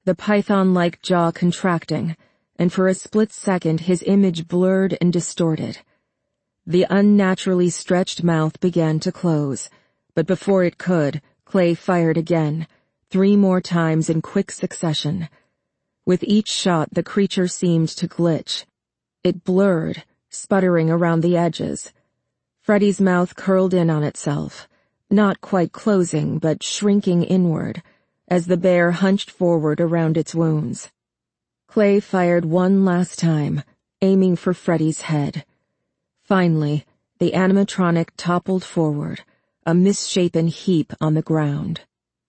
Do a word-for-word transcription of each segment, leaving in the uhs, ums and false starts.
the python-like jaw contracting, and for a split second his image blurred and distorted. The unnaturally stretched mouth began to close, but before it could, Clay fired again, three more times in quick succession. With each shot the creature seemed to glitch. It blurred, sputtering around the edges. Freddy's mouth curled in on itself, not quite closing but shrinking inward, as the bear hunched forward around its wounds. Clay fired one last time, aiming for Freddy's head. Finally, the animatronic toppled forward, a misshapen heap on the ground.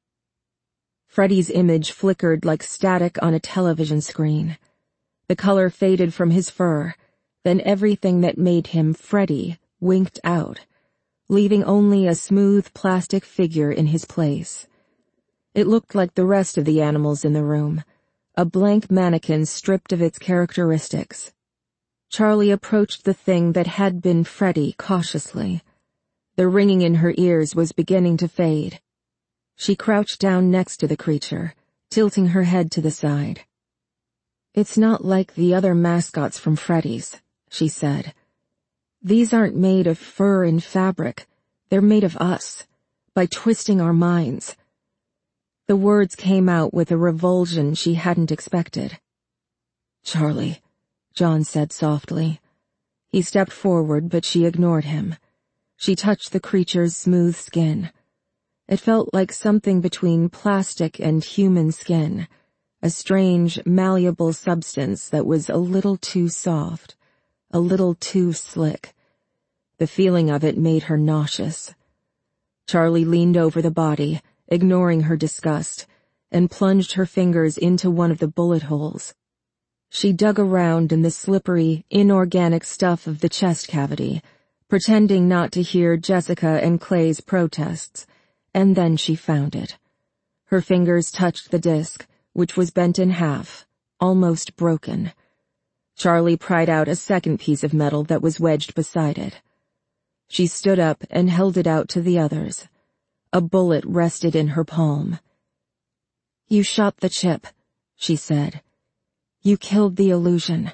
Freddy's image flickered like static on a television screen. The color faded from his fur, then everything that made him Freddy winked out, leaving only a smooth plastic figure in his place. It looked like the rest of the animals in the room, a blank mannequin stripped of its characteristics. Charlie approached the thing that had been Freddy cautiously. The ringing in her ears was beginning to fade. She crouched down next to the creature, tilting her head to the side. "It's not like the other mascots from Freddy's," she said. "These aren't made of fur and fabric. They're made of us, by twisting our minds." The words came out with a revulsion she hadn't expected. "Charlie," John said softly. He stepped forward, but she ignored him. She touched the creature's smooth skin. It felt like something between plastic and human skin, a strange, malleable substance that was a little too soft, a little too slick. The feeling of it made her nauseous. Charlie leaned over the body, ignoring her disgust, and plunged her fingers into one of the bullet holes. She dug around in the slippery, inorganic stuff of the chest cavity, pretending not to hear Jessica and Clay's protests, and then she found it. Her fingers touched the disc, which was bent in half, almost broken. Charlie pried out a second piece of metal that was wedged beside it. She stood up and held it out to the others. A bullet rested in her palm. "You shot the chip," she said. "You killed the illusion."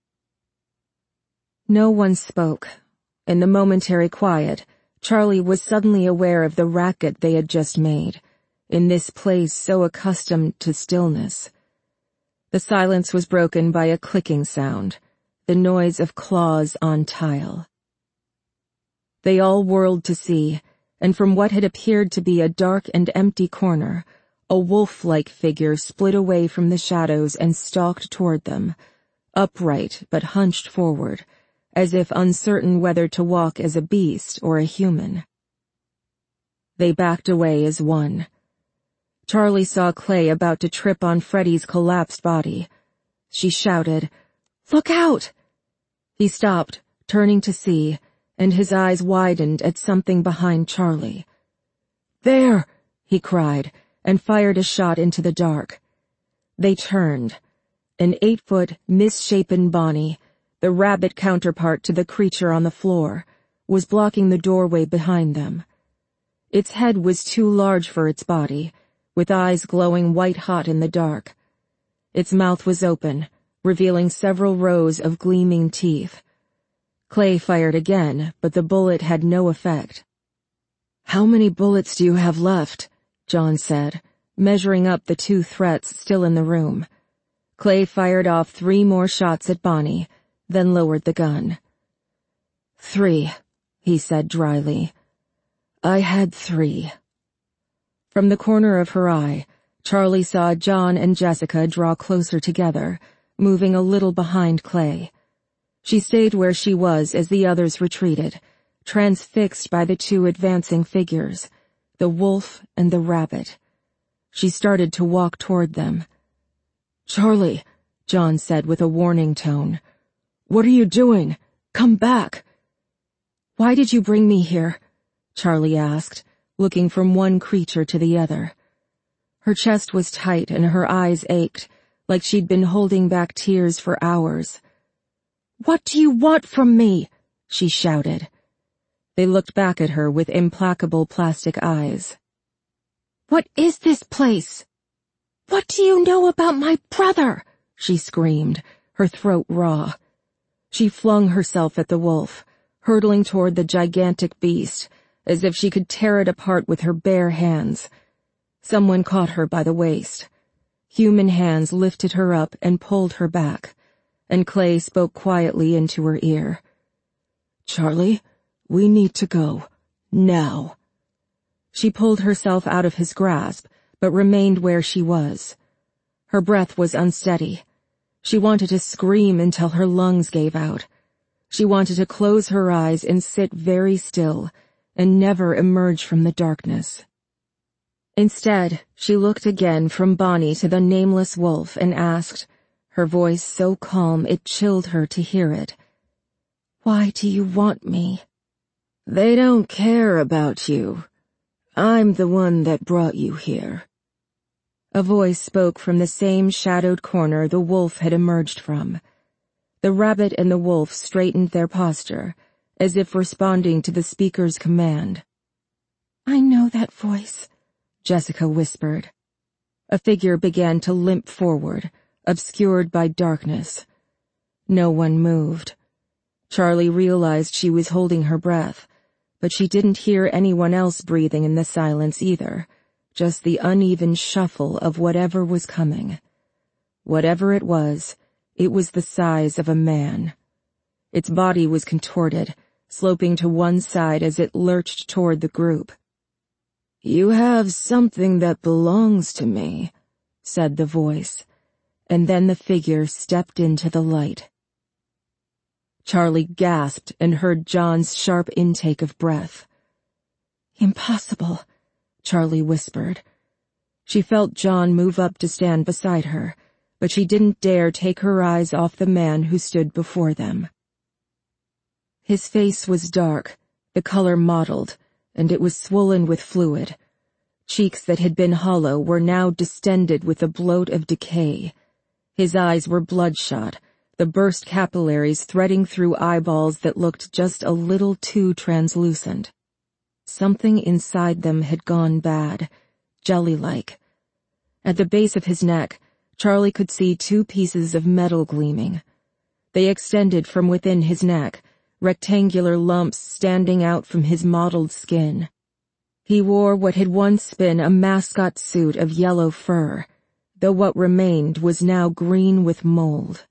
No one spoke. In the momentary quiet, Charlie was suddenly aware of the racket they had just made, in this place so accustomed to stillness. The silence was broken by a clicking sound, the noise of claws on tile. They all whirled to see, and from what had appeared to be a dark and empty corner, a wolf-like figure split away from the shadows and stalked toward them, upright but hunched forward, as if uncertain whether to walk as a beast or a human. They backed away as one. Charlie saw Clay about to trip on Freddy's collapsed body. She shouted, "Look out!" He stopped, turning to see, and his eyes widened at something behind Charlie. "There!" he cried, and fired a shot into the dark. They turned. An eight-foot, misshapen Bonnie, the rabbit counterpart to the creature on the floor, was blocking the doorway behind them. Its head was too large for its body, with eyes glowing white-hot in the dark. Its mouth was open, revealing several rows of gleaming teeth. Clay fired again, but the bullet had no effect. "How many bullets do you have left?" John said, measuring up the two threats still in the room. Clay fired off three more shots at Bonnie, then lowered the gun. "Three," he said dryly. "I had three." From the corner of her eye, Charlie saw John and Jessica draw closer together, moving a little behind Clay. She stayed where she was as the others retreated, transfixed by the two advancing figures, the wolf and the rabbit. She started to walk toward them. "Charlie," John said with a warning tone. "What are you doing? Come back." "Why did you bring me here?" Charlie asked, looking from one creature to the other. Her chest was tight and her eyes ached, like she'd been holding back tears for hours. "What do you want from me?" she shouted. They looked back at her with implacable plastic eyes. "What is this place?" "What do you know about my brother?" she screamed, her throat raw. She flung herself at the wolf, hurtling toward the gigantic beast, as if she could tear it apart with her bare hands. Someone caught her by the waist. Human hands lifted her up and pulled her back, and Clay spoke quietly into her ear. "Charlie, we need to go. Now." She pulled herself out of his grasp, but remained where she was. Her breath was unsteady. She wanted to scream until her lungs gave out. She wanted to close her eyes and sit very still, and never emerge from the darkness. Instead, she looked again from Bonnie to the nameless wolf and asked, her voice so calm it chilled her to hear it, "Why do you want me?" "They don't care about you. I'm the one that brought you here." A voice spoke from the same shadowed corner the wolf had emerged from. The rabbit and the wolf straightened their posture, as if responding to the speaker's command. "I know that voice," Jessica whispered. A figure began to limp forward, obscured by darkness. No one moved. Charlie realized she was holding her breath, but she didn't hear anyone else breathing in the silence either, just the uneven shuffle of whatever was coming. Whatever it was, it was the size of a man. Its body was contorted, sloping to one side as it lurched toward the group. "You have something that belongs to me," said the voice, and then the figure stepped into the light. Charlie gasped and heard John's sharp intake of breath. "Impossible," Charlie whispered. She felt John move up to stand beside her, but she didn't dare take her eyes off the man who stood before them. His face was dark, the color mottled, and it was swollen with fluid. Cheeks that had been hollow were now distended with the bloat of decay. His eyes were bloodshot, the burst capillaries threading through eyeballs that looked just a little too translucent. Something inside them had gone bad, jelly-like. At the base of his neck, Charlie could see two pieces of metal gleaming. They extended from within his neck, rectangular lumps standing out from his mottled skin. He wore what had once been a mascot suit of yellow fur, though what remained was now green with mold.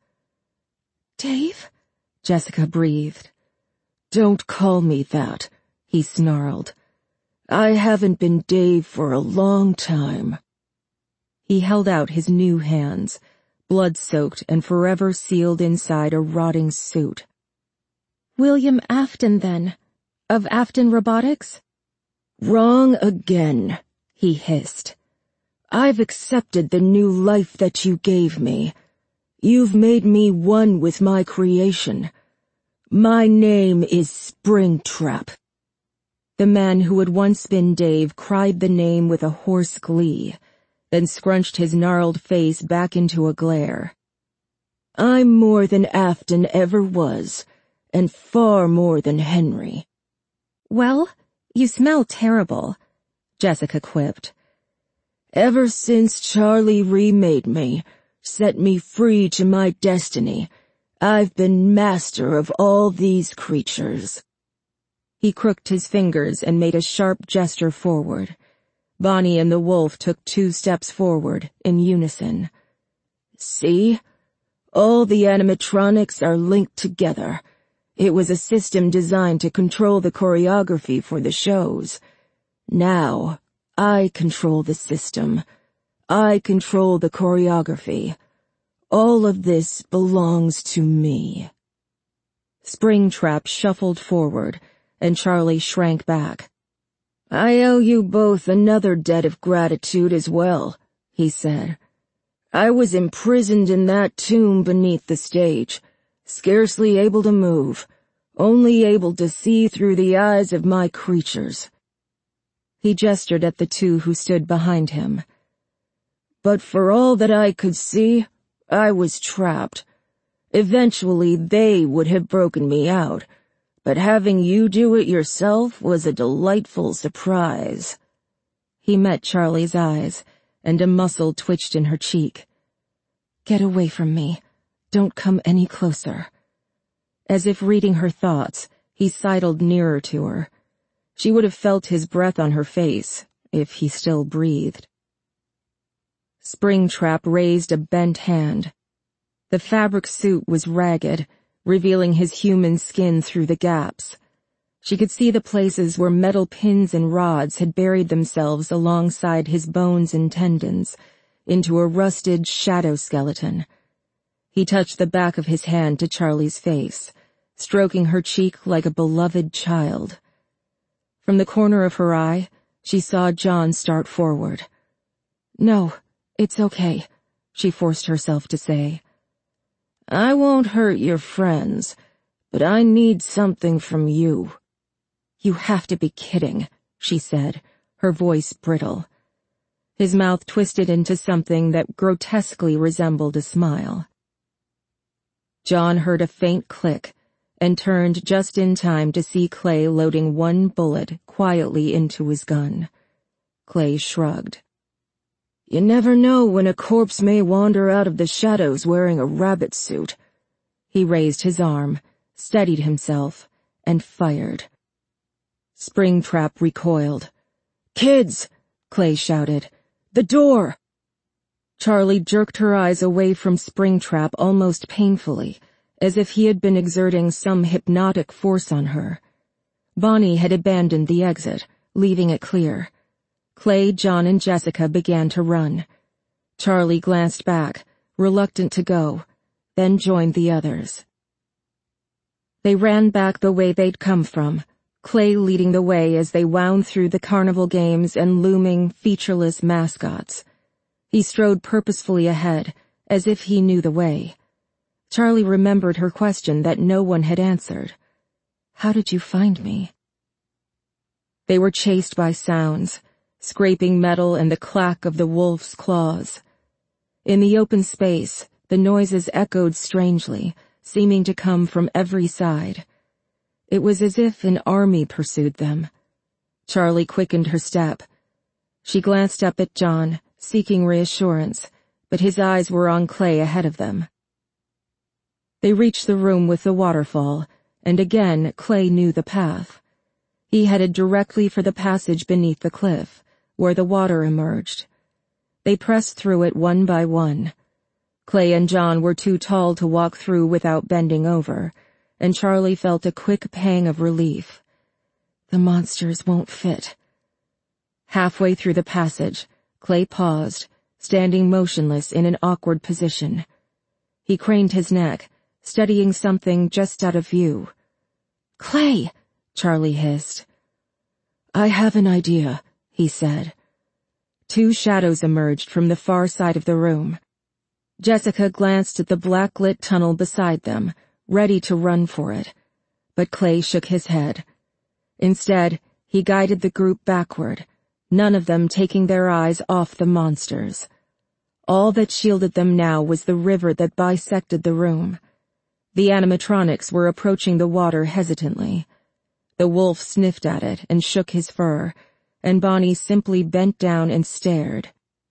"Dave?" Jessica breathed. "Don't call me that," he snarled. "I haven't been Dave for a long time." He held out his new hands, blood-soaked and forever sealed inside a rotting suit. "William Afton, then, of Afton Robotics?" "Wrong again," he hissed. "I've accepted the new life that you gave me. You've made me one with my creation. My name is Springtrap." The man who had once been Dave cried the name with a hoarse glee, then scrunched his gnarled face back into a glare. "I'm more than Afton ever was, and far more than Henry." "Well, you smell terrible," Jessica quipped. "Ever since Charlie remade me, set me free to my destiny, I've been master of all these creatures." He crooked his fingers and made a sharp gesture forward. Bonnie and the wolf took two steps forward, in unison. "See? All the animatronics are linked together. It was a system designed to control the choreography for the shows. Now, I control the system. I control the choreography. All of this belongs to me." Springtrap shuffled forward, and Charlie shrank back. "I owe you both another debt of gratitude as well," he said. "I was imprisoned in that tomb beneath the stage, scarcely able to move, only able to see through the eyes of my creatures." He gestured at the two who stood behind him. "But for all that I could see, I was trapped. Eventually they would have broken me out, but having you do it yourself was a delightful surprise." He met Charlie's eyes, and a muscle twitched in her cheek. "Get away from me. Don't come any closer." As if reading her thoughts, he sidled nearer to her. She would have felt his breath on her face, if he still breathed. Springtrap raised a bent hand. The fabric suit was ragged, revealing his human skin through the gaps. She could see the places where metal pins and rods had buried themselves alongside his bones and tendons, into a rusted shadow skeleton. He touched the back of his hand to Charlie's face, stroking her cheek like a beloved child. From the corner of her eye, she saw John start forward. "No, it's okay," she forced herself to say. "I won't hurt your friends, but I need something from you." "You have to be kidding," she said, her voice brittle. His mouth twisted into something that grotesquely resembled a smile. John heard a faint click and turned just in time to see Clay loading one bullet quietly into his gun. Clay shrugged. "You never know when a corpse may wander out of the shadows wearing a rabbit suit." He raised his arm, steadied himself, and fired. Springtrap recoiled. "Kids!" Clay shouted. "The door!" Charlie jerked her eyes away from Springtrap almost painfully, as if he had been exerting some hypnotic force on her. Bonnie had abandoned the exit, leaving it clear. Clay, John, and Jessica began to run. Charlie glanced back, reluctant to go, then joined the others. They ran back the way they'd come from, Clay leading the way as they wound through the carnival games and looming, featureless mascots. He strode purposefully ahead, as if he knew the way. Charlie remembered her question that no one had answered. "How did you find me?" They were chased by sounds, scraping metal and the clack of the wolf's claws. In the open space, the noises echoed strangely, seeming to come from every side. It was as if an army pursued them. Charlie quickened her step. She glanced up at John, seeking reassurance, but his eyes were on Clay ahead of them. They reached the room with the waterfall, and again Clay knew the path. He headed directly for the passage beneath the cliff, where the water emerged. They pressed through it one by one. Clay and John were too tall to walk through without bending over, and Charlie felt a quick pang of relief. The monsters won't fit. Halfway through the passage, Clay paused, standing motionless in an awkward position. He craned his neck, studying something just out of view. "Clay!" Charlie hissed. "I have an idea," he said. Two shadows emerged from the far side of the room. Jessica glanced at the black-lit tunnel beside them, ready to run for it, but Clay shook his head. Instead, he guided the group backward, none of them taking their eyes off the monsters. All that shielded them now was the river that bisected the room. The animatronics were approaching the water hesitantly. The wolf sniffed at it and shook his fur, and Bonnie simply bent down and stared.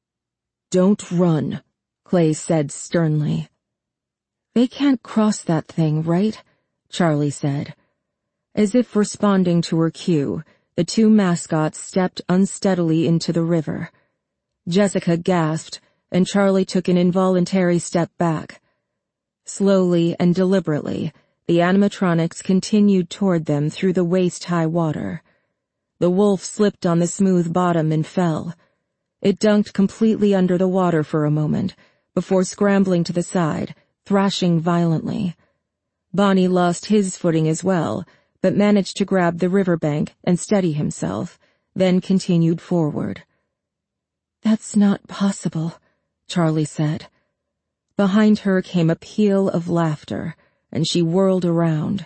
"Don't run," Clay said sternly. "They can't cross that thing, right?" Charlie said. As if responding to her cue, the two mascots stepped unsteadily into the river. Jessica gasped, and Charlie took an involuntary step back. Slowly and deliberately, the animatronics continued toward them through the waist-high water. The wolf slipped on the smooth bottom and fell. It dunked completely under the water for a moment, before scrambling to the side, thrashing violently. Bonnie lost his footing as well, but managed to grab the riverbank and steady himself, then continued forward. "That's not possible," Charlie said. Behind her came a peal of laughter, and she whirled around.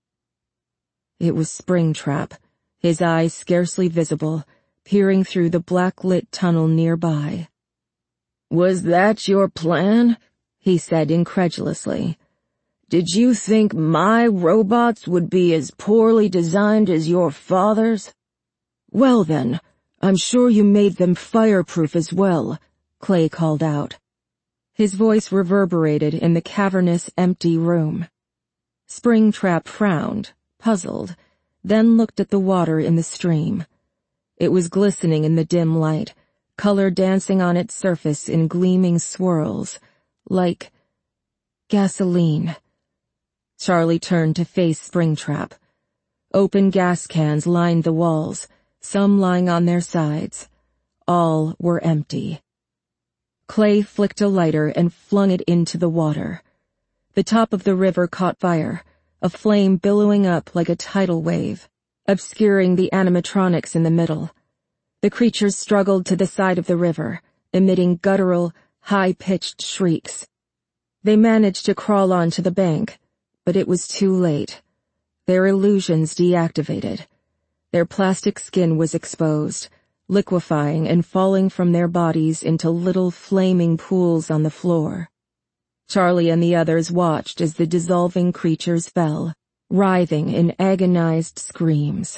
It was Springtrap, his eyes scarcely visible, peering through the black-lit tunnel nearby. "Was that your plan?" he said incredulously. "Did you think my robots would be as poorly designed as your father's?" "Well then, I'm sure you made them fireproof as well," Clay called out. His voice reverberated in the cavernous, empty room. Springtrap frowned, puzzled, then looked at the water in the stream. It was glistening in the dim light, color dancing on its surface in gleaming swirls, like gasoline. Charlie turned to face Springtrap. Open gas cans lined the walls, some lying on their sides. All were empty. Clay flicked a lighter and flung it into the water. The top of the river caught fire, a flame billowing up like a tidal wave, obscuring the animatronics in the middle. The creatures struggled to the side of the river, emitting guttural, high-pitched shrieks. They managed to crawl onto the bank, but it was too late. Their illusions deactivated. Their plastic skin was exposed, liquefying and falling from their bodies into little flaming pools on the floor. Charlie and the others watched as the dissolving creatures fell, writhing in agonized screams.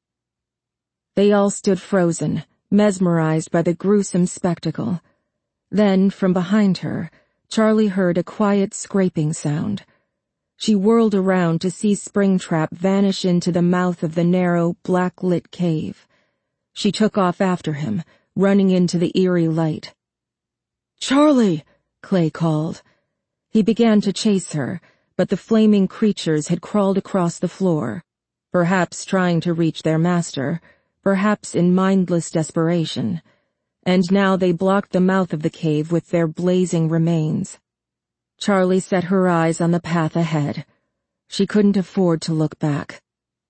They all stood frozen, mesmerized by the gruesome spectacle. Then, from behind her, Charlie heard a quiet scraping sound. She whirled around to see Springtrap vanish into the mouth of the narrow, black-lit cave. She took off after him, running into the eerie light. "Charlie!" Clay called. He began to chase her, but the flaming creatures had crawled across the floor, perhaps trying to reach their master, perhaps in mindless desperation, and now they blocked the mouth of the cave with their blazing remains. Charlie set her eyes on the path ahead. She couldn't afford to look back.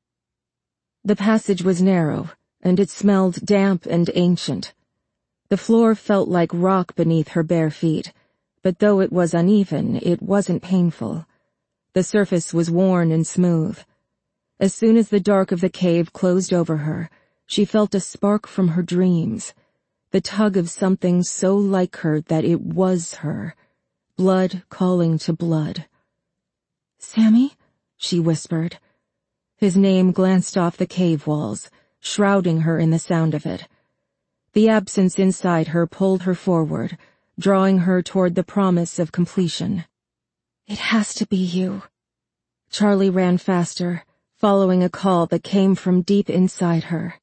The passage was narrow, and it smelled damp and ancient. The floor felt like rock beneath her bare feet, but though it was uneven, it wasn't painful. The surface was worn and smooth. As soon as the dark of the cave closed over her, she felt a spark from her dreams, the tug of something so like her that it was her. Blood calling to blood. "Sammy?" she whispered. His name glanced off the cave walls, shrouding her in the sound of it. The absence inside her pulled her forward, drawing her toward the promise of completion. "It has to be you." Charlie ran faster, following a call that came from deep inside her.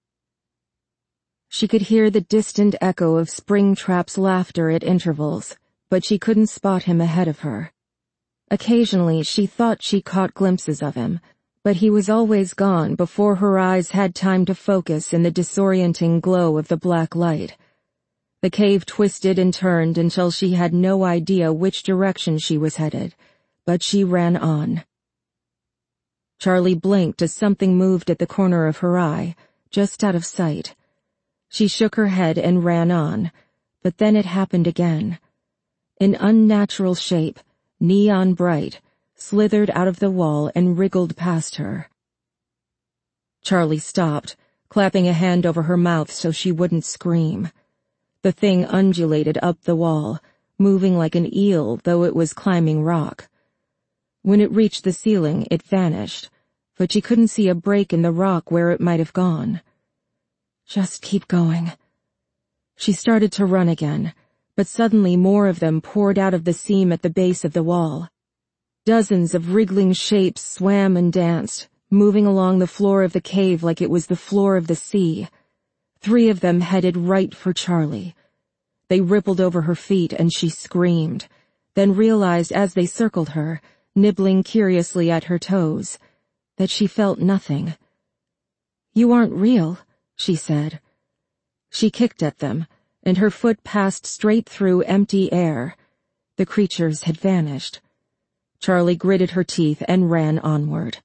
She could hear the distant echo of Springtrap's laughter at intervals, but she couldn't spot him ahead of her. Occasionally she thought she caught glimpses of him, but he was always gone before her eyes had time to focus in the disorienting glow of the black light. The cave twisted and turned until she had no idea which direction she was headed, but she ran on. Charlie blinked as something moved at the corner of her eye, just out of sight. She shook her head and ran on, but then it happened again. An unnatural shape, neon bright, slithered out of the wall and wriggled past her. Charlie stopped, clapping a hand over her mouth so she wouldn't scream. The thing undulated up the wall, moving like an eel though it was climbing rock. When it reached the ceiling, it vanished, but she couldn't see a break in the rock where it might have gone. Just keep going. She started to run again, but suddenly more of them poured out of the seam at the base of the wall. Dozens of wriggling shapes swam and danced, moving along the floor of the cave like it was the floor of the sea. Three of them headed right for Charlie. They rippled over her feet and she screamed, then realized as they circled her, nibbling curiously at her toes, that she felt nothing. "You aren't real," she said. She kicked at them, and her foot passed straight through empty air. The creatures had vanished. Charlie gritted her teeth and ran onward.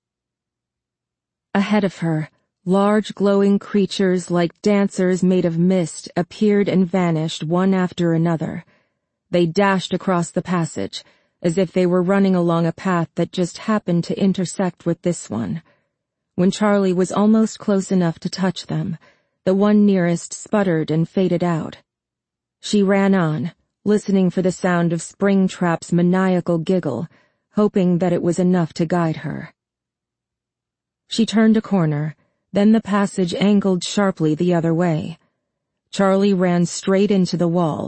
Ahead of her, large glowing creatures like dancers made of mist appeared and vanished one after another. They dashed across the passage, as if they were running along a path that just happened to intersect with this one. When Charlie was almost close enough to touch them, the one nearest sputtered and faded out. She ran on, listening for the sound of Springtrap's maniacal giggle, hoping that it was enough to guide her. She turned a corner, then the passage angled sharply the other way. Charlie ran straight into the wall,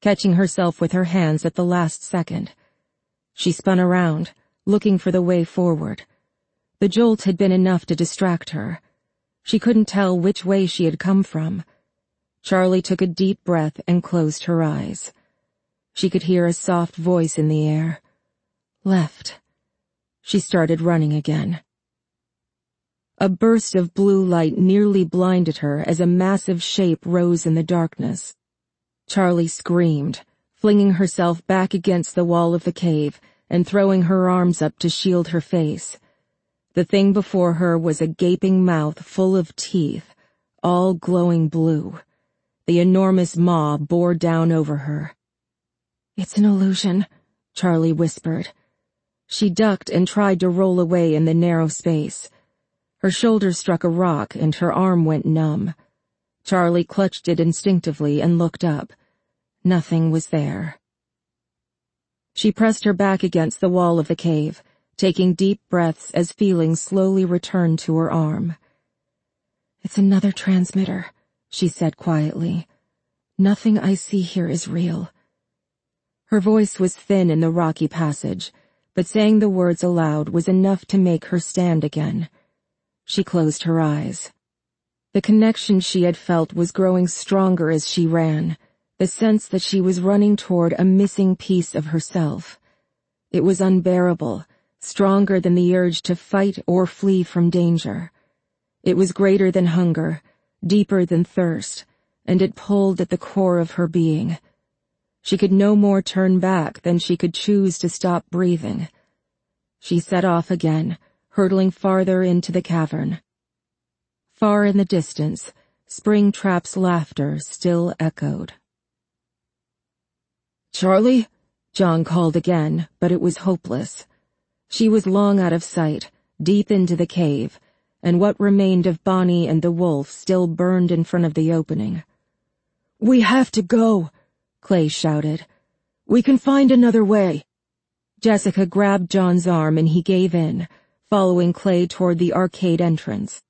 catching herself with her hands at the last second. She spun around, looking for the way forward. The jolt had been enough to distract her. She couldn't tell which way she had come from. Charlie took a deep breath and closed her eyes. She could hear a soft voice in the air. Left. She started running again. A burst of blue light nearly blinded her as a massive shape rose in the darkness. Charlie screamed, flinging herself back against the wall of the cave and throwing her arms up to shield her face. The thing before her was a gaping mouth full of teeth, all glowing blue. The enormous maw bore down over her. "It's an illusion," Charlie whispered. She ducked and tried to roll away in the narrow space. Her shoulder struck a rock and her arm went numb. Charlie clutched it instinctively and looked up. Nothing was there. She pressed her back against the wall of the cave, taking deep breaths as feeling slowly returned to her arm. "It's another transmitter," she said quietly. "Nothing I see here is real." Her voice was thin in the rocky passage, but saying the words aloud was enough to make her stand again. She closed her eyes. The connection she had felt was growing stronger as she ran, the sense that she was running toward a missing piece of herself. It was unbearable, stronger than the urge to fight or flee from danger. It was greater than hunger, deeper than thirst, and it pulled at the core of her being. She could no more turn back than she could choose to stop breathing. She set off again, hurtling farther into the cavern. Far in the distance, Springtrap's laughter still echoed. "Charlie?" John called again, but it was hopeless. She was long out of sight, deep into the cave, and what remained of Bonnie and the wolf still burned in front of the opening. "We have to go," Clay shouted. "We can find another way." Jessica grabbed John's arm and he gave in, following Clay toward the arcade entrance.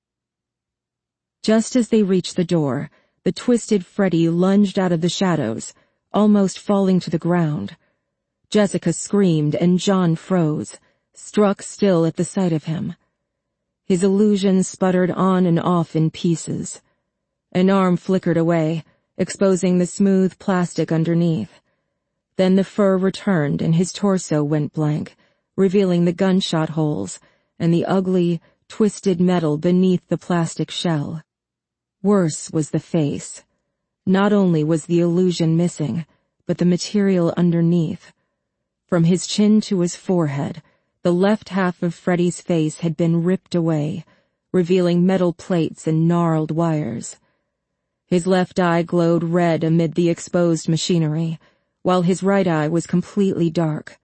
Just as they reached the door, the twisted Freddy lunged out of the shadows, almost falling to the ground. Jessica screamed and John froze, struck still at the sight of him. His illusion sputtered on and off in pieces. An arm flickered away, exposing the smooth plastic underneath. Then the fur returned and his torso went blank, revealing the gunshot holes and the ugly, twisted metal beneath the plastic shell. Worse was the face. Not only was the illusion missing, but the material underneath. From his chin to his forehead, the left half of Freddy's face had been ripped away, revealing metal plates and gnarled wires. His left eye glowed red amid the exposed machinery, while his right eye was completely dark.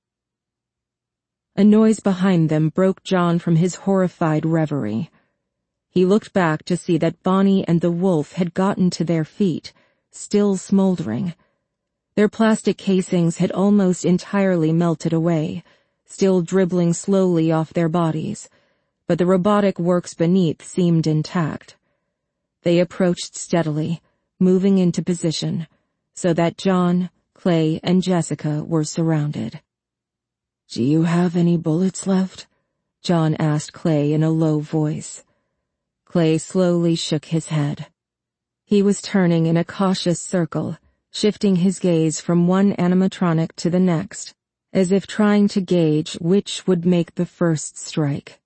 A noise behind them broke John from his horrified reverie. He looked back to see that Bonnie and the wolf had gotten to their feet, still smoldering. Their plastic casings had almost entirely melted away, still dribbling slowly off their bodies, but the robotic works beneath seemed intact. They approached steadily, moving into position, so that John, Clay, and Jessica were surrounded. "Do you have any bullets left?" John asked Clay in a low voice. Clay slowly shook his head. He was turning in a cautious circle, shifting his gaze from one animatronic to the next, as if trying to gauge which would make the first strike.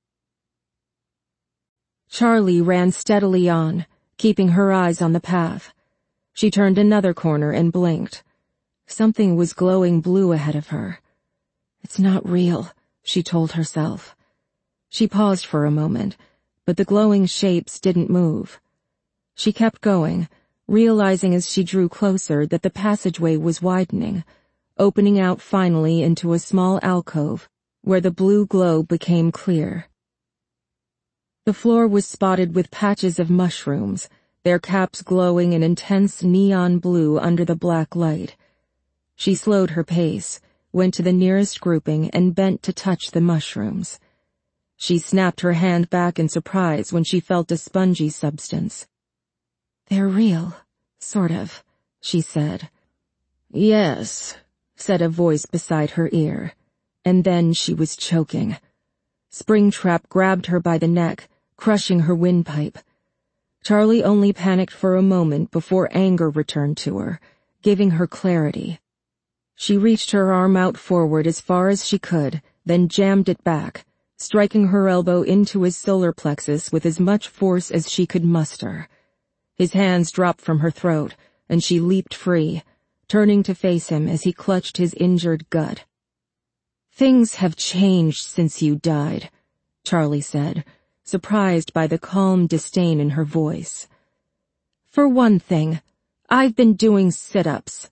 Charlie ran steadily on, keeping her eyes on the path. She turned another corner and blinked. Something was glowing blue ahead of her. "It's not real," she told herself. She paused for a moment, but the glowing shapes didn't move. She kept going, realizing as she drew closer that the passageway was widening, opening out finally into a small alcove where the blue glow became clear. The floor was spotted with patches of mushrooms, their caps glowing in intense neon blue under the black light. She slowed her pace, went to the nearest grouping and bent to touch the mushrooms. She snapped her hand back in surprise when she felt a spongy substance. "They're real, sort of," she said. Yes, said a voice beside her ear, and then she was choking. Springtrap grabbed her by the neck, crushing her windpipe. Charlie only panicked for a moment before anger returned to her, giving her clarity. She reached her arm out forward as far as she could, then jammed it back, striking her elbow into his solar plexus with as much force as she could muster. His hands dropped from her throat, and she leaped free, turning to face him as he clutched his injured gut. Things have changed since you died, Charlie said, surprised by the calm disdain in her voice. For one thing, I've been doing sit-ups.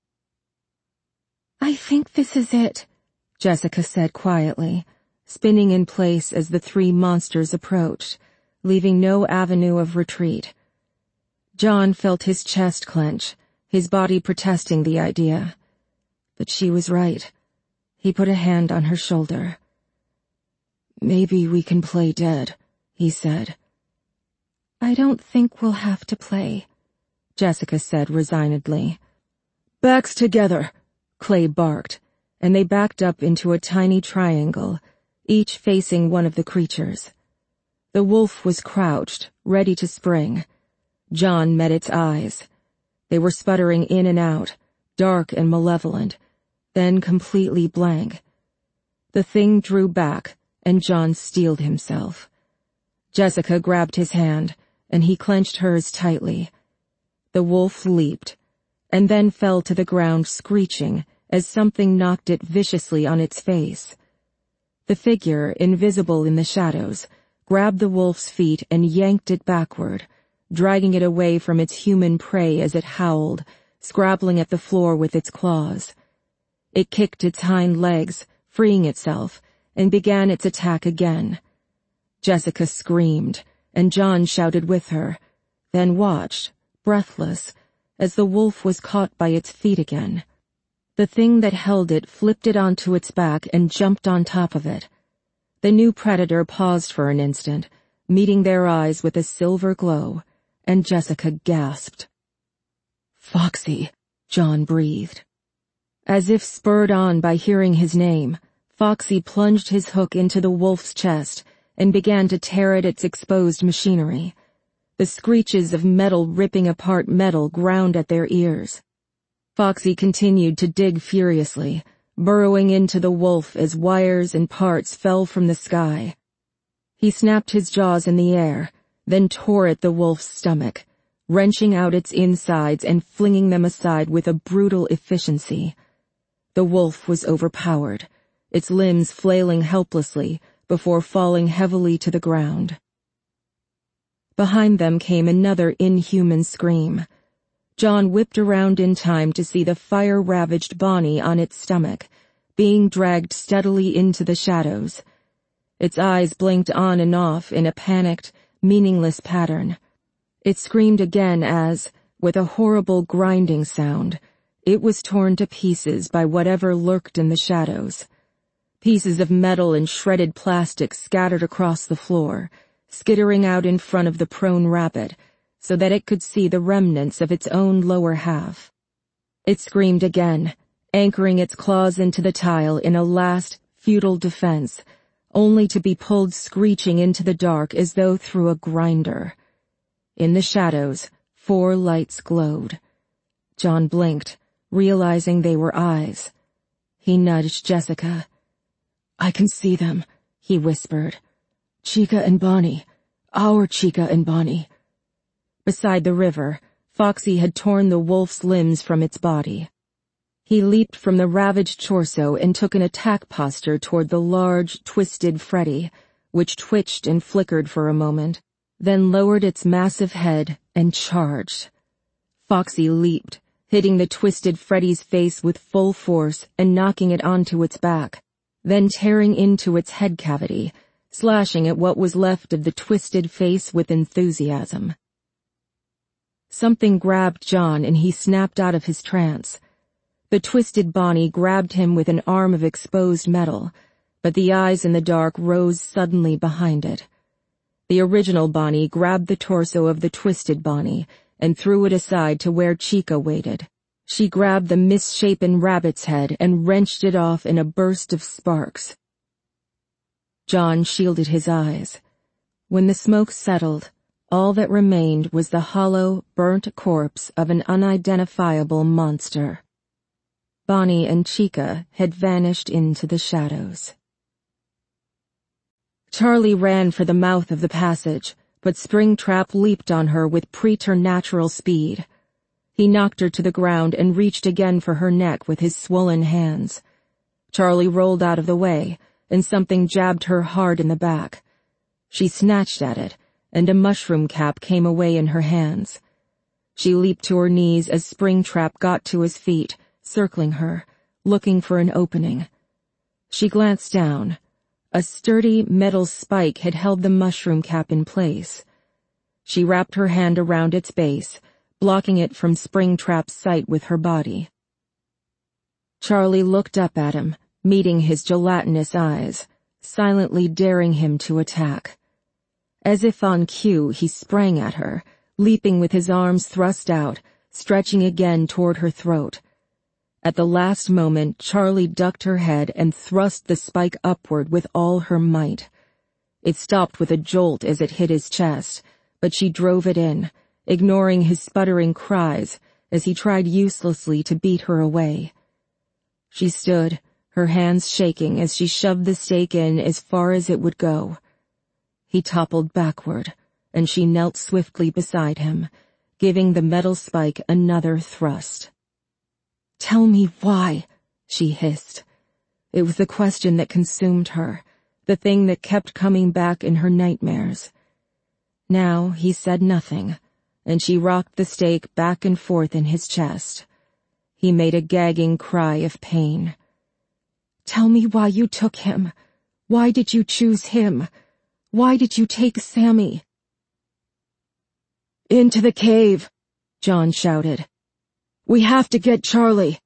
I think this is it, Jessica said quietly, spinning in place as the three monsters approached, leaving no avenue of retreat. John felt his chest clench, his body protesting the idea. But she was right. He put a hand on her shoulder. Maybe we can play dead, he said. I don't think we'll have to play, Jessica said resignedly. Backs together, Clay barked, and they backed up into a tiny triangle, each facing one of the creatures. The wolf was crouched, ready to spring. John met its eyes. They were sputtering in and out, dark and malevolent, then completely blank. The thing drew back, and John steeled himself. Jessica grabbed his hand, and he clenched hers tightly. The wolf leaped, and then fell to the ground screeching as something knocked it viciously on its face. The figure, invisible in the shadows, grabbed the wolf's feet and yanked it backward, dragging it away from its human prey as it howled, scrabbling at the floor with its claws. It kicked its hind legs, freeing itself, and began its attack again. Jessica screamed, and John shouted with her, then watched, breathless, as the wolf was caught by its feet again. The thing that held it flipped it onto its back and jumped on top of it. The new predator paused for an instant, meeting their eyes with a silver glow, and Jessica gasped. Foxy, John breathed. As if spurred on by hearing his name, Foxy plunged his hook into the wolf's chest and began to tear at its exposed machinery. The screeches of metal ripping apart metal ground at their ears. Foxy continued to dig furiously, burrowing into the wolf as wires and parts fell from the sky. He snapped his jaws in the air, then tore at the wolf's stomach, wrenching out its insides and flinging them aside with a brutal efficiency. The wolf was overpowered, its limbs flailing helplessly before falling heavily to the ground. Behind them came another inhuman scream. John whipped around in time to see the fire-ravaged Bonnie on its stomach, being dragged steadily into the shadows. Its eyes blinked on and off in a panicked, meaningless pattern. It screamed again as, with a horrible grinding sound, it was torn to pieces by whatever lurked in the shadows. Pieces of metal and shredded plastic scattered across the floor, skittering out in front of the prone rabbit, so that it could see the remnants of its own lower half. It screamed again, anchoring its claws into the tile in a last, futile defense, only to be pulled screeching into the dark as though through a grinder. In the shadows, four lights glowed. John blinked, realizing they were eyes. He nudged Jessica. I can see them, he whispered. Chica and Bonnie. Our Chica and Bonnie. Beside the river, Foxy had torn the wolf's limbs from its body. He leaped from the ravaged torso and took an attack posture toward the large, twisted Freddy, which twitched and flickered for a moment, then lowered its massive head and charged. Foxy leaped, hitting the twisted Freddy's face with full force and knocking it onto its back, then tearing into its head cavity, slashing at what was left of the twisted face with enthusiasm. Something grabbed John and he snapped out of his trance. The twisted Bonnie grabbed him with an arm of exposed metal, but the eyes in the dark rose suddenly behind it. The original Bonnie grabbed the torso of the twisted Bonnie and threw it aside to where Chica waited, She grabbed the misshapen rabbit's head and wrenched it off in a burst of sparks. John shielded his eyes. When the smoke settled, all that remained was the hollow, burnt corpse of an unidentifiable monster. Bonnie and Chica had vanished into the shadows. Charlie ran for the mouth of the passage, but Springtrap leaped on her with preternatural speed. He knocked her to the ground and reached again for her neck with his swollen hands. Charlie rolled out of the way, and something jabbed her hard in the back. She snatched at it, and a mushroom cap came away in her hands. She leaped to her knees as Springtrap got to his feet, circling her, looking for an opening. She glanced down. A sturdy metal spike had held the mushroom cap in place. She wrapped her hand around its base, blocking it from Springtrap's sight with her body. Charlie looked up at him, meeting his gelatinous eyes, silently daring him to attack. As if on cue, he sprang at her, leaping with his arms thrust out, stretching again toward her throat. At the last moment, Charlie ducked her head and thrust the spike upward with all her might. It stopped with a jolt as it hit his chest, but she drove it in, ignoring his sputtering cries as he tried uselessly to beat her away. She stood, her hands shaking as she shoved the stake in as far as it would go. He toppled backward, and she knelt swiftly beside him, giving the metal spike another thrust. "Tell me why," she hissed. It was the question that consumed her, the thing that kept coming back in her nightmares. Now he said nothing, and she rocked the stake back and forth in his chest. He made a gagging cry of pain. "Tell me why you took him. Why did you choose him? Why did you take Sammy?" "Into the cave," John shouted. "We have to get Charlie."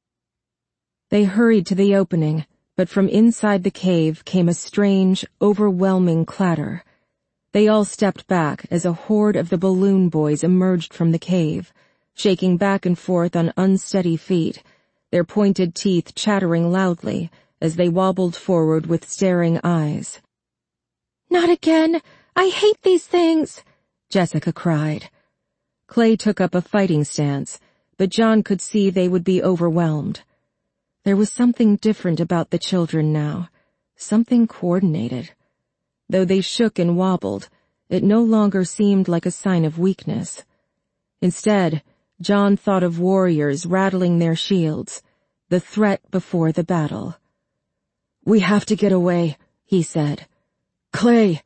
They hurried to the opening, but from inside the cave came a strange, overwhelming clatter. They all stepped back as a horde of the balloon boys emerged from the cave, shaking back and forth on unsteady feet, their pointed teeth chattering loudly as they wobbled forward with staring eyes. "Not again! I hate these things!" Jessica cried. Clay took up a fighting stance, but John could see they would be overwhelmed. There was something different about the children now, something coordinated. Though they shook and wobbled, it no longer seemed like a sign of weakness. Instead, John thought of warriors rattling their shields, the threat before the battle. "We have to get away," he said. "Clay!"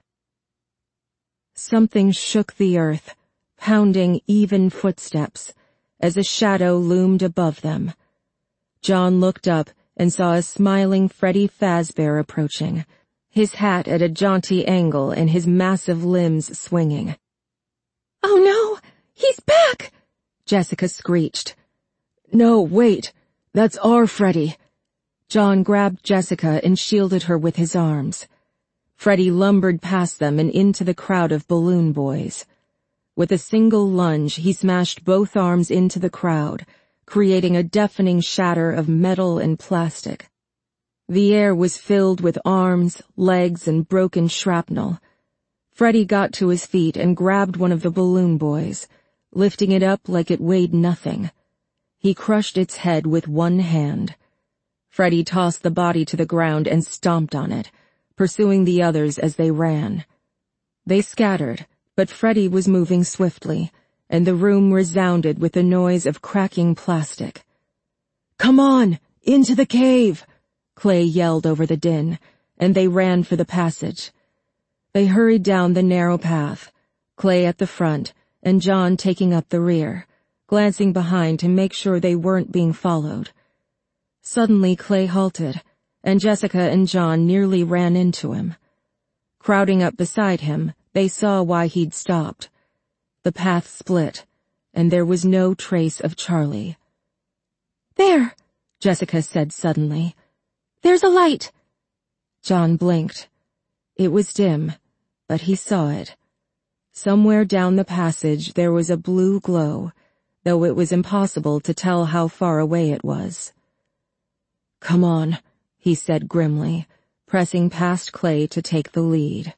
Something shook the earth, pounding even footsteps, as a shadow loomed above them. John looked up and saw a smiling Freddy Fazbear approaching, his hat at a jaunty angle and his massive limbs swinging. "Oh no! He's back!" Jessica screeched. "No, wait! That's our Freddy!" John grabbed Jessica and shielded her with his arms. Freddy lumbered past them and into the crowd of balloon boys. With a single lunge, he smashed both arms into the crowd, creating a deafening shatter of metal and plastic. The air was filled with arms, legs, and broken shrapnel. Freddy got to his feet and grabbed one of the balloon boys, lifting it up like it weighed nothing. He crushed its head with one hand. Freddy tossed the body to the ground and stomped on it, pursuing the others as they ran. They scattered, but Freddy was moving swiftly, and the room resounded with the noise of cracking plastic. "Come on! Into the cave!" Clay yelled over the din, and they ran for the passage. They hurried down the narrow path, Clay at the front, and John taking up the rear, glancing behind to make sure they weren't being followed. Suddenly Clay halted, and Jessica and John nearly ran into him. Crowding up beside him, they saw why he'd stopped. The path split, and there was no trace of Charlie. "There," Jessica said suddenly. "There's a light." John blinked. It was dim, but he saw it. Somewhere down the passage there was a blue glow, though it was impossible to tell how far away it was. "Come on," he said grimly, pressing past Clay to take the lead.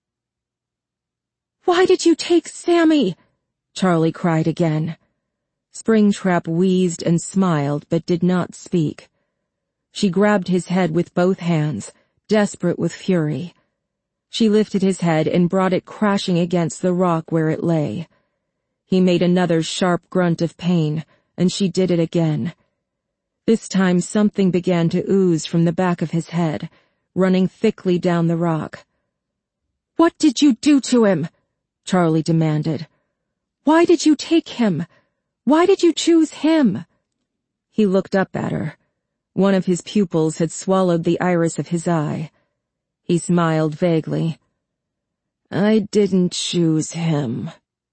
"Why did you take Sammy?" Charlie cried again. Springtrap wheezed and smiled but did not speak. She grabbed his head with both hands, desperate with fury. She lifted his head and brought it crashing against the rock where it lay. He made another sharp grunt of pain, and she did it again. This time something began to ooze from the back of his head, running thickly down the rock. "What did you do to him?" Charlie demanded. "Why did you take him? Why did you choose him?" He looked up at her. One of his pupils had swallowed the iris of his eye. He smiled vaguely. "I didn't choose him."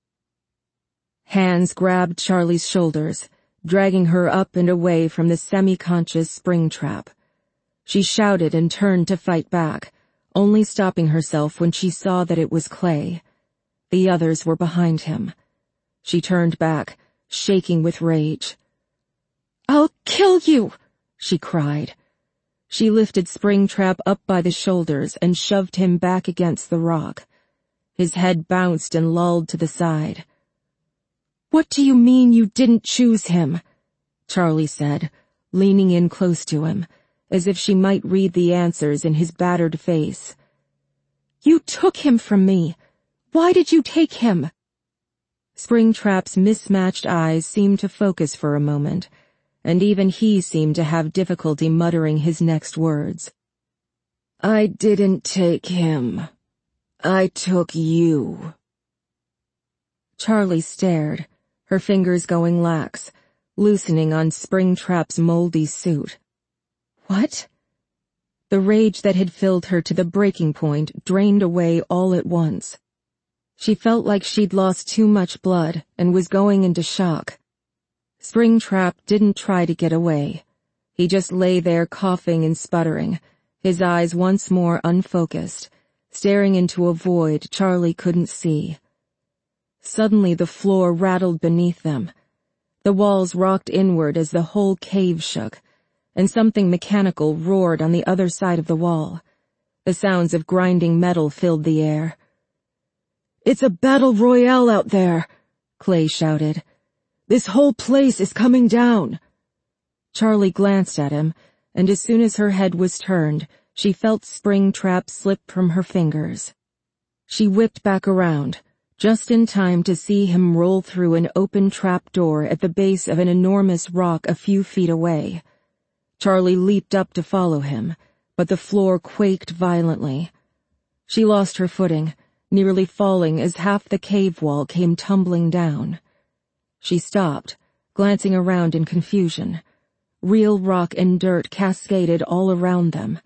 Hands grabbed Charlie's shoulders, dragging her up and away from the semi-conscious Springtrap. She shouted and turned to fight back, only stopping herself when she saw that it was Clay. The others were behind him. She turned back, shaking with rage. "I'll kill you!" she cried. She lifted Springtrap up by the shoulders and shoved him back against the rock. His head bounced and lolled to the side. "What do you mean you didn't choose him?" Charlie said, leaning in close to him, as if she might read the answers in his battered face. "You took him from me. Why did you take him?" Springtrap's mismatched eyes seemed to focus for a moment, and even he seemed to have difficulty muttering his next words. "I didn't take him. I took you." Charlie stared, her fingers going lax, loosening on Springtrap's moldy suit. "What?" The rage that had filled her to the breaking point drained away all at once. She felt like she'd lost too much blood and was going into shock. Springtrap didn't try to get away. He just lay there coughing and sputtering, his eyes once more unfocused, staring into a void Charlie couldn't see. Suddenly the floor rattled beneath them. The walls rocked inward as the whole cave shook, and something mechanical roared on the other side of the wall. The sounds of grinding metal filled the air. "It's a battle royale out there," Clay shouted. "This whole place is coming down." Charlie glanced at him, and as soon as her head was turned, she felt Springtrap slip from her fingers. She whipped back around, just in time to see him roll through an open trap door at the base of an enormous rock a few feet away. Charlie leaped up to follow him, but the floor quaked violently. She lost her footing, nearly falling as half the cave wall came tumbling down. She stopped, glancing around in confusion. Real rock and dirt cascaded all around them.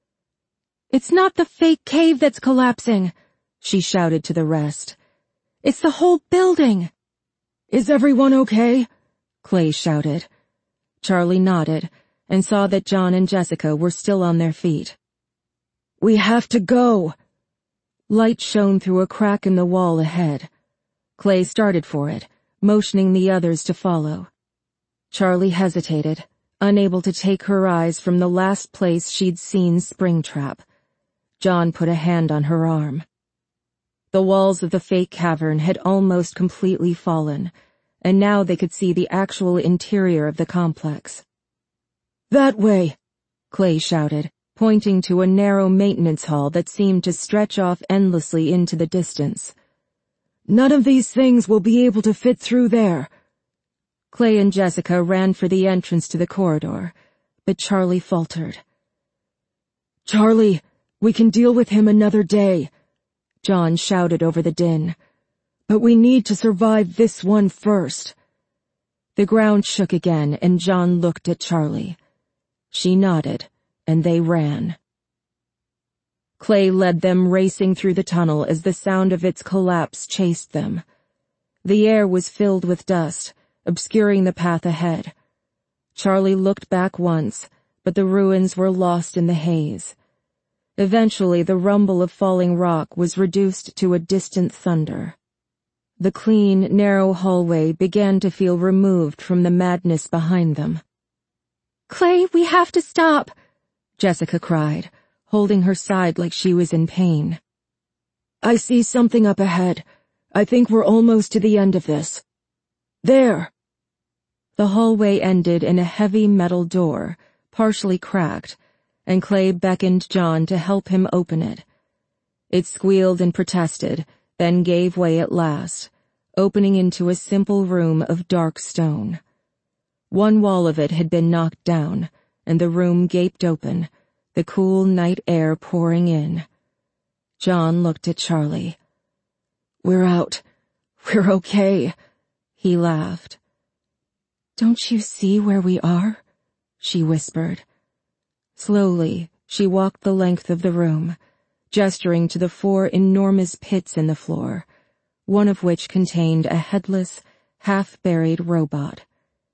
"It's not the fake cave that's collapsing," she shouted to the rest. "It's the whole building." "Is everyone okay?" Clay shouted. Charlie nodded and saw that John and Jessica were still on their feet. "We have to go." Light shone through a crack in the wall ahead. Clay started for it, motioning the others to follow. Charlie hesitated, unable to take her eyes from the last place she'd seen Springtrap. John put a hand on her arm. The walls of the fake cavern had almost completely fallen, and now they could see the actual interior of the complex. "That way," Clay shouted, pointing to a narrow maintenance hall that seemed to stretch off endlessly into the distance. "None of these things will be able to fit through there." Clay and Jessica ran for the entrance to the corridor, but Charlie faltered. "Charlie, we can deal with him another day," John shouted over the din. "But we need to survive this one first." The ground shook again, and John looked at Charlie. She nodded, and they ran. Clay led them racing through the tunnel as the sound of its collapse chased them. The air was filled with dust, obscuring the path ahead. Charlie looked back once, but the ruins were lost in the haze. Eventually the rumble of falling rock was reduced to a distant thunder. The clean, narrow hallway began to feel removed from the madness behind them. "Clay, we have to stop," Jessica cried, holding her side like she was in pain. "I see something up ahead. I think we're almost to the end of this. There!" The hallway ended in a heavy metal door, partially cracked, and Clay beckoned John to help him open it. It squealed and protested, then gave way at last, opening into a simple room of dark stone. One wall of it had been knocked down, and the room gaped open, the cool night air pouring in. John looked at Charlie. "We're out. We're okay," he laughed. "Don't you see where we are?" she whispered. Slowly, she walked the length of the room, gesturing to the four enormous pits in the floor, one of which contained a headless, half-buried robot.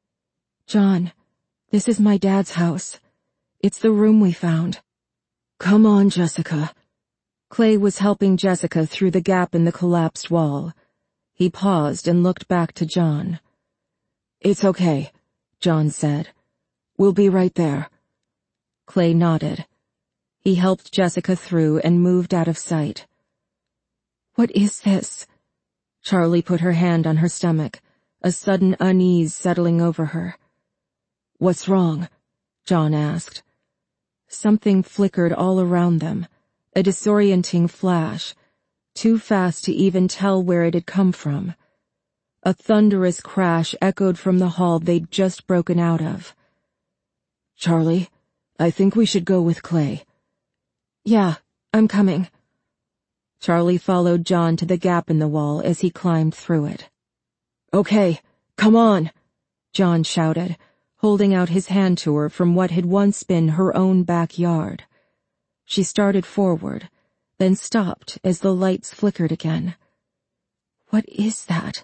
"John, this is my dad's house. It's the room we found." "Come on, Jessica." Clay was helping Jessica through the gap in the collapsed wall. He paused and looked back to John. "It's okay," John said. "We'll be right there." Clay nodded. He helped Jessica through and moved out of sight. "What is this?" Charlie put her hand on her stomach, a sudden unease settling over her. "What's wrong?" John asked. Something flickered all around them, a disorienting flash, too fast to even tell where it had come from. A thunderous crash echoed from the hall they'd just broken out of. "Charlie, I think we should go with Clay." "Yeah, I'm coming." Charlie followed John to the gap in the wall as he climbed through it. "Okay, come on," John shouted, holding out his hand to her from what had once been her own backyard. She started forward, then stopped as the lights flickered again. What is that?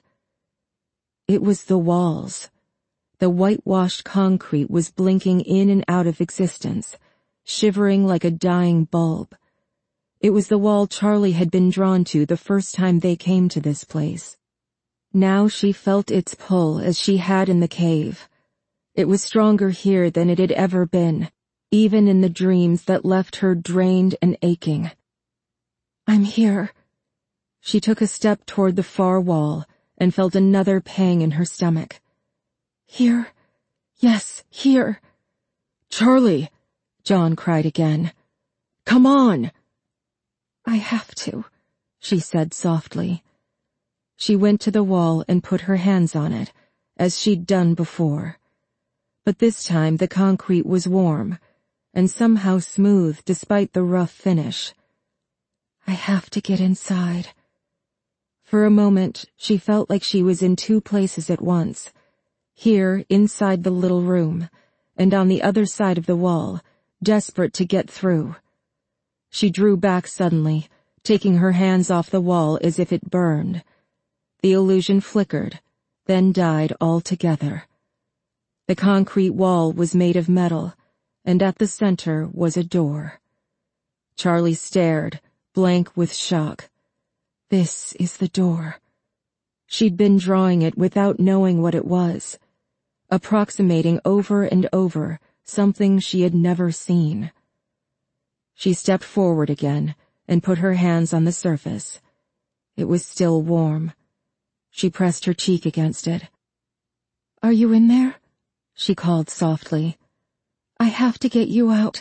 It was the walls. The whitewashed concrete was blinking in and out of existence, shivering like a dying bulb. It was the wall Charlie had been drawn to the first time they came to this place. Now she felt its pull as she had in the cave. It was stronger here than it had ever been, even in the dreams that left her drained and aching. "I'm here." She took a step toward the far wall and felt another pang in her stomach. "Here? Yes, here." "Charlie!" John cried again. "Come on!" "I have to," she said softly. She went to the wall and put her hands on it, as she'd done before. But this time the concrete was warm, and somehow smooth despite the rough finish. "I have to get inside." For a moment, she felt like she was in two places at once. Here, inside the little room, and on the other side of the wall, desperate to get through. She drew back suddenly, taking her hands off the wall as if it burned. The illusion flickered, then died altogether. The concrete wall was made of metal, and at the center was a door. Charlie stared, blank with shock. This is the door. She'd been drawing it without knowing what it was, approximating over and over something she had never seen. She stepped forward again and put her hands on the surface. It was still warm. She pressed her cheek against it. "Are you in there?" she called softly. "I have to get you out."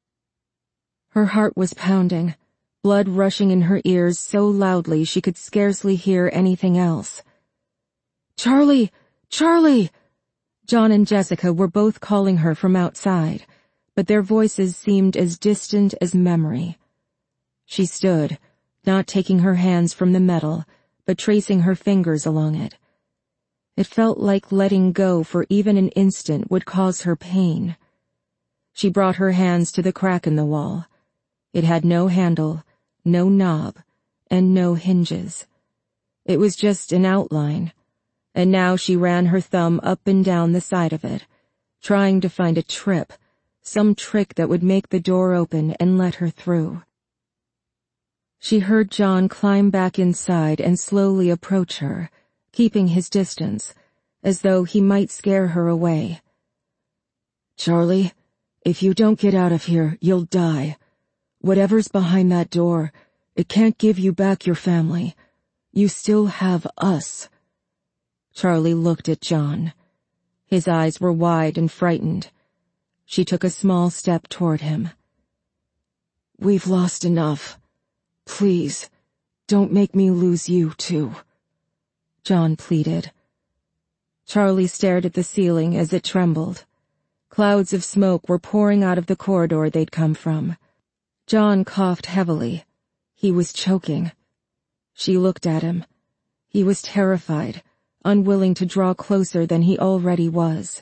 Her heart was pounding, blood rushing in her ears so loudly she could scarcely hear anything else. "Charlie! Charlie!" John and Jessica were both calling her from outside, but their voices seemed as distant as memory. She stood, not taking her hands from the metal, but tracing her fingers along it. It felt like letting go for even an instant would cause her pain. She brought her hands to the crack in the wall. It had no handle, no knob, and no hinges. It was just an outline, and now she ran her thumb up and down the side of it, trying to find a trip, some trick that would make the door open and let her through. She heard John climb back inside and slowly approach her, keeping his distance, as though he might scare her away. "Charlie, if you don't get out of here, you'll die. Whatever's behind that door, it can't give you back your family. You still have us." Charlie looked at John. His eyes were wide and frightened. She took a small step toward him. "We've lost enough. Please, don't make me lose you, too," John pleaded. Charlie stared at the ceiling as it trembled. Clouds of smoke were pouring out of the corridor they'd come from. John coughed heavily. He was choking. She looked at him. He was terrified, unwilling to draw closer than he already was.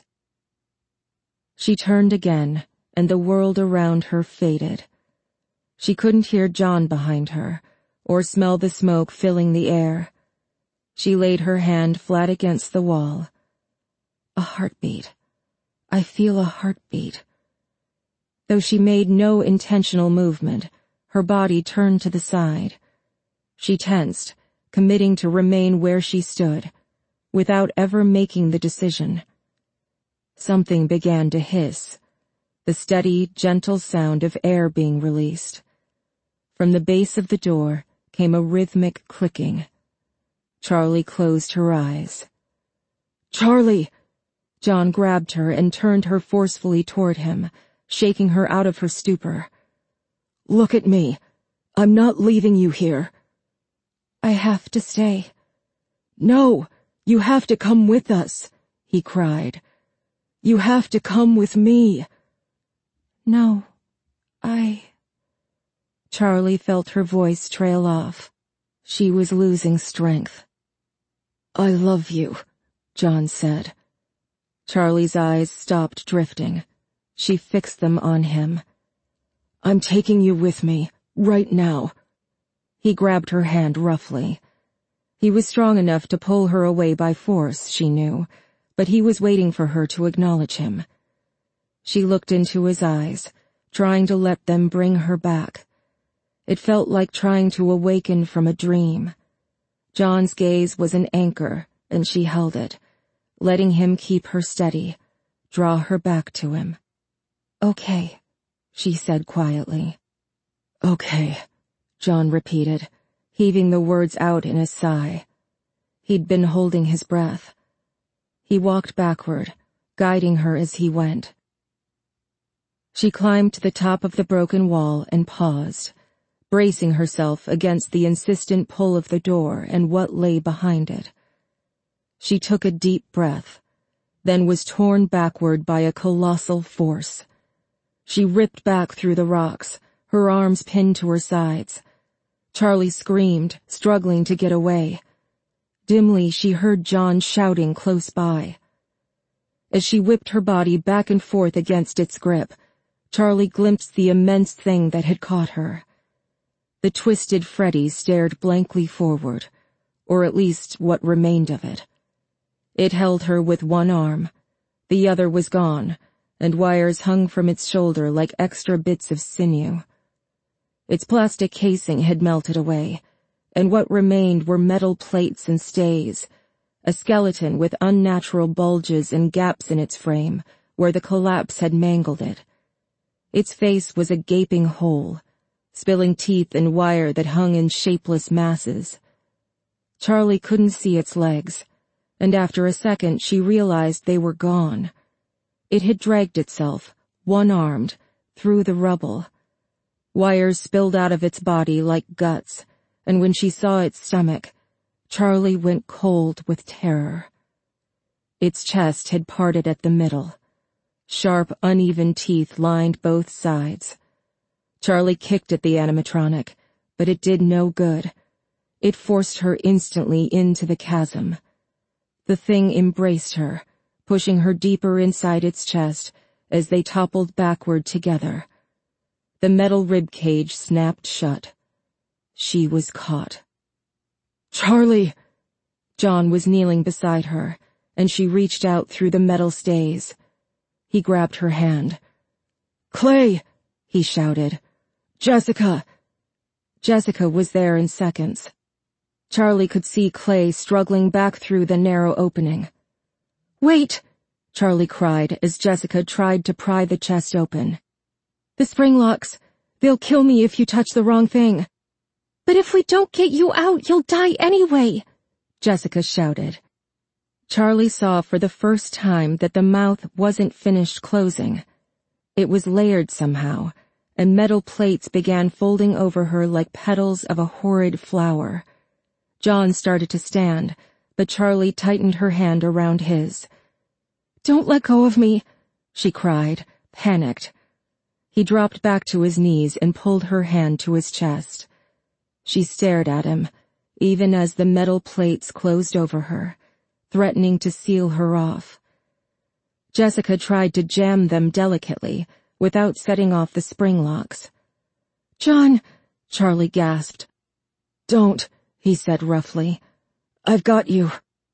She turned again, and the world around her faded. She couldn't hear John behind her, or smell the smoke filling the air. She laid her hand flat against the wall. A heartbeat. I feel a heartbeat. Though she made no intentional movement, her body turned to the side. She tensed, committing to remain where she stood, without ever making the decision. Something began to hiss, the steady, gentle sound of air being released. From the base of the door came a rhythmic clicking. Charlie closed her eyes. "Charlie!" John grabbed her and turned her forcefully toward him, shaking her out of her stupor. "Look at me. I'm not leaving you here." "I have to stay." "No, you have to come with us," he cried. "You have to come with me." "No, I..." Charlie felt her voice trail off. She was losing strength. "I love you," John said. Charlie's eyes stopped drifting. She fixed them on him. "I'm taking you with me, right now." He grabbed her hand roughly. He was strong enough to pull her away by force, she knew, but he was waiting for her to acknowledge him. She looked into his eyes, trying to let them bring her back. It felt like trying to awaken from a dream. John's gaze was an anchor, and she held it, letting him keep her steady, draw her back to him. "Okay," she said quietly. "Okay," John repeated, heaving the words out in a sigh. He'd been holding his breath. He walked backward, guiding her as he went. She climbed to the top of the broken wall and paused, bracing herself against the insistent pull of the door and what lay behind it. She took a deep breath, then was torn backward by a colossal force. She ripped back through the rocks, her arms pinned to her sides. Charlie screamed, struggling to get away. Dimly, she heard John shouting close by. As she whipped her body back and forth against its grip, Charlie glimpsed the immense thing that had caught her. The twisted Freddy stared blankly forward, or at least what remained of it. It held her with one arm. The other was gone, and wires hung from its shoulder like extra bits of sinew. Its plastic casing had melted away, and what remained were metal plates and stays, a skeleton with unnatural bulges and gaps in its frame, where the collapse had mangled it. Its face was a gaping hole, spilling teeth and wire that hung in shapeless masses. Charlie couldn't see its legs, and after a second she realized they were gone. It had dragged itself, one-armed, through the rubble. Wires spilled out of its body like guts, and when she saw its stomach, Charlie went cold with terror. Its chest had parted at the middle. Sharp, uneven teeth lined both sides. Charlie kicked at the animatronic, but it did no good. It forced her instantly into the chasm. The thing embraced her, pushing her deeper inside its chest as they toppled backward together. The metal rib cage snapped shut. She was caught. "Charlie!" John was kneeling beside her, and she reached out through the metal stays. He grabbed her hand. "Clay!" he shouted. "Jessica!" Jessica was there in seconds. Charlie could see Clay struggling back through the narrow opening. "Wait!" Charlie cried as Jessica tried to pry the chest open. "The spring locks. They'll kill me if you touch the wrong thing." "But if we don't get you out, you'll die anyway," Jessica shouted. Charlie saw for the first time that the mouth wasn't finished closing. It was layered somehow, and metal plates began folding over her like petals of a horrid flower. John started to stand, but Charlie tightened her hand around his. "Don't let go of me," she cried, panicked. He dropped back to his knees and pulled her hand to his chest. She stared at him, even as the metal plates closed over her, threatening to seal her off. Jessica tried to jam them delicately, without setting off the spring locks. "John," Charlie gasped. "Don't," he said roughly. "I've got you."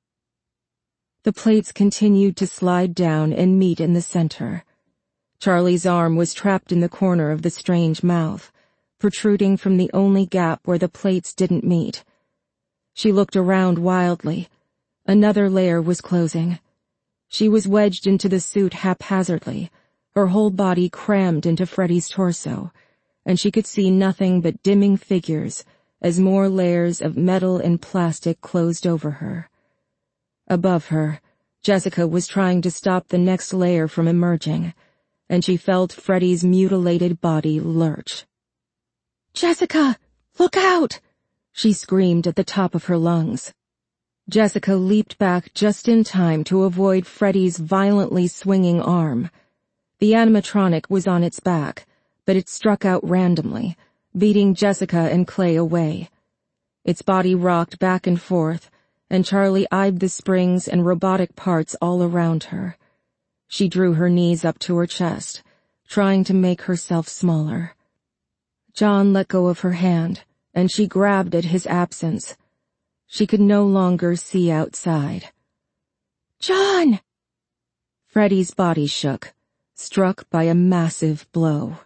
The plates continued to slide down and meet in the center. Charlie's arm was trapped in the corner of the strange mouth, protruding from the only gap where the plates didn't meet. She looked around wildly. Another layer was closing. She was wedged into the suit haphazardly, her whole body crammed into Freddy's torso, and she could see nothing but dimming figures as more layers of metal and plastic closed over her. Above her, Jessica was trying to stop the next layer from emerging, and she felt Freddy's mutilated body lurch. "Jessica, look out!" she screamed at the top of her lungs. Jessica leaped back just in time to avoid Freddy's violently swinging arm. The animatronic was on its back, but it struck out randomly, beating Jessica and Clay away. Its body rocked back and forth, and Charlie eyed the springs and robotic parts all around her. She drew her knees up to her chest, trying to make herself smaller. John let go of her hand, and she grabbed at his absence. She could no longer see outside. "John!" Freddy's body shook, struck by a massive blow.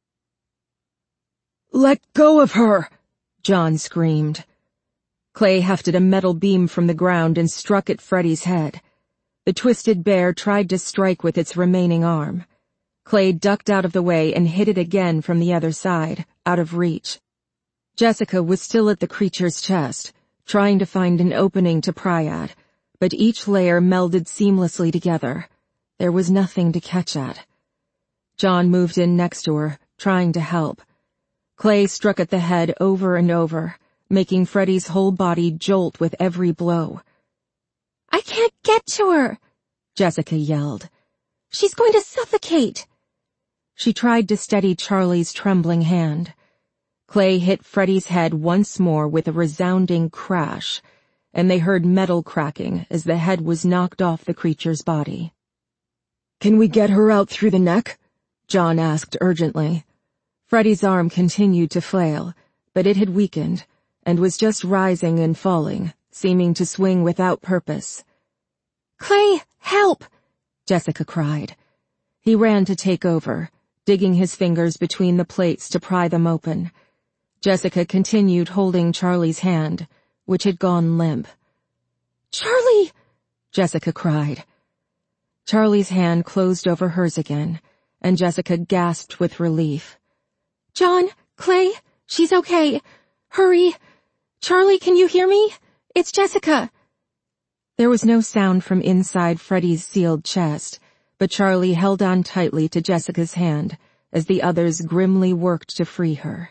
"Let go of her!" John screamed. Clay hefted a metal beam from the ground and struck at Freddy's head. The twisted bear tried to strike with its remaining arm. Clay ducked out of the way and hit it again from the other side, out of reach. Jessica was still at the creature's chest, trying to find an opening to pry at, but each layer melded seamlessly together. There was nothing to catch at. John moved in next to her, trying to help. Clay struck at the head over and over, making Freddy's whole body jolt with every blow. "I can't get to her," Jessica yelled. "She's going to suffocate." She tried to steady Charlie's trembling hand. Clay hit Freddy's head once more with a resounding crash, and they heard metal cracking as the head was knocked off the creature's body. "Can we get her out through the neck?" John asked urgently. Freddy's arm continued to flail, but it had weakened, and was just rising and falling, seeming to swing without purpose. "Clay, help!" Jessica cried. He ran to take over, digging his fingers between the plates to pry them open. Jessica continued holding Charlie's hand, which had gone limp. "Charlie!" Jessica cried. Charlie's hand closed over hers again, and Jessica gasped with relief. "John, Clay, she's okay. Hurry! Charlie, can you hear me? It's Jessica." There was no sound from inside Freddy's sealed chest, but Charlie held on tightly to Jessica's hand as the others grimly worked to free her.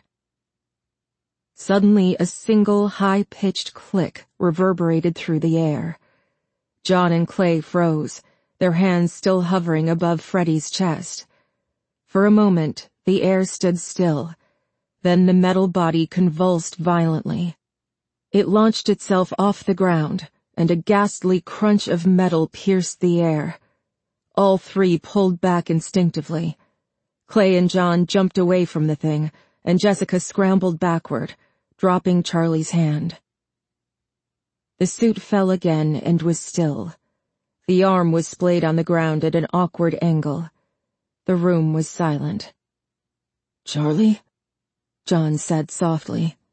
Suddenly, a single high-pitched click reverberated through the air. John and Clay froze, their hands still hovering above Freddy's chest. For a moment, the air stood still. Then the metal body convulsed violently. It launched itself off the ground, and a ghastly crunch of metal pierced the air. All three pulled back instinctively. Clay and John jumped away from the thing, and Jessica scrambled backward, dropping Charlie's hand. The suit fell again and was still. The arm was splayed on the ground at an awkward angle. The room was silent. "Charlie?" John said softly,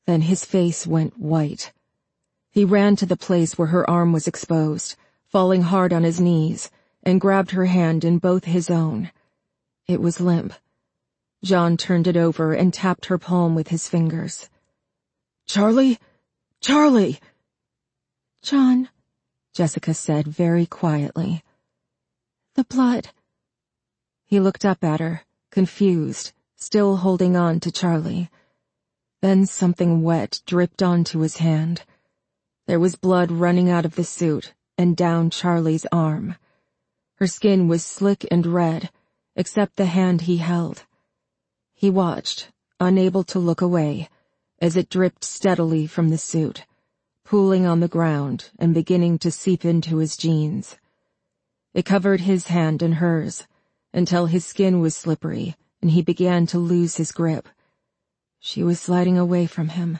Then his face went white. He ran to the place where her arm was exposed, falling hard on his knees, and grabbed her hand in both his own. It was limp. John turned it over and tapped her palm with his fingers. "Charlie? Charlie!" "John," Jessica said very quietly. "The blood." He looked up at her, confused, still holding on to Charlie. Then something wet dripped onto his hand. There was blood running out of the suit and down Charlie's arm. Her skin was slick and red, except the hand he held. He watched, unable to look away, as it dripped steadily from the suit, pooling on the ground and beginning to seep into his jeans. It covered his hand and hers, until his skin was slippery and he began to lose his grip. She was sliding away from him.